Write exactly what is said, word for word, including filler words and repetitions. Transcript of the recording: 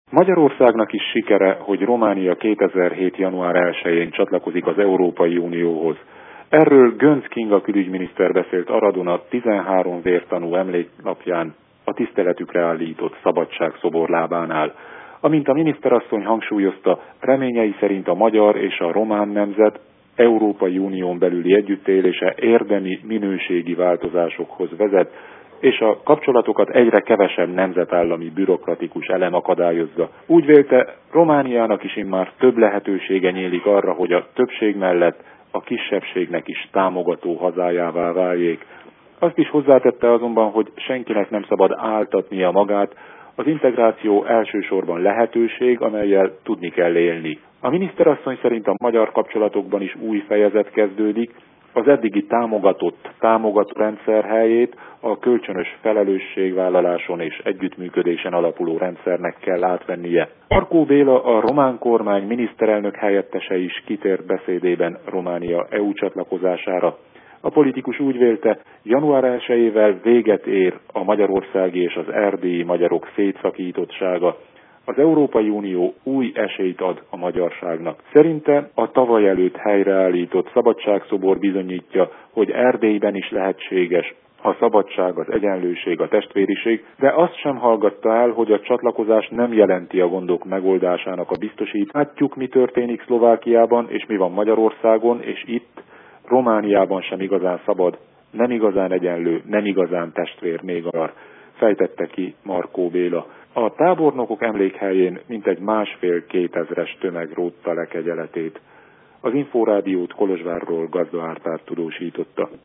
Magyarországnak is sikere, hogy Románia kétezer-hét. január elsején csatlakozik az Európai Unióhoz. Erről Göncz Kinga külügyminiszter beszélt Aradon a tizenhárom vértanú emléknapján a tiszteletükre állított szabadságszobor lábánál. Amint a miniszterasszony hangsúlyozta, reményei szerint a magyar és a román nemzet Európai Unión belüli együttélése érdemi, minőségi változásokhoz vezet, és a kapcsolatokat egyre kevesebb nemzetállami bürokratikus elem akadályozza. Úgy vélte, Romániának is immár több lehetősége nyílik arra, hogy a többség mellett a kisebbségnek is támogató hazájává váljék. Azt is hozzátette azonban, hogy senkinek nem szabad áltatnia magát, az integráció elsősorban lehetőség, amellyel tudni kell élni. A miniszterasszony szerint a magyar kapcsolatokban is új fejezet kezdődik, az eddigi támogatott, támogató rendszer helyét a kölcsönös felelősségvállaláson és együttműködésen alapuló rendszernek kell átvennie. Markó Béla, a román kormány miniszterelnök helyettese is kitért beszédében Románia é u csatlakozására. A politikus úgy vélte, január elsejével véget ér a magyarországi és az erdélyi magyarok szétszakítottsága. Az Európai Unió új esélyt ad a magyarságnak. Szerinte a tavaly előtt helyreállított szabadságszobor bizonyítja, hogy Erdélyben is lehetséges a szabadság, az egyenlőség, a testvériség, de azt sem hallgatta el, hogy a csatlakozás nem jelenti a gondok megoldásának a biztosítást. Látjuk, mi történik Szlovákiában, és mi van Magyarországon, és itt Romániában sem igazán szabad, nem igazán egyenlő, nem igazán testvér még arra, fejtette ki Markó Béla. A tábornokok emlékhelyén mintegy másfél-kétezres tömeg rótta le kegyeletét. Az Inforádiót Kolozsvárról Gazda Árpád tudósította.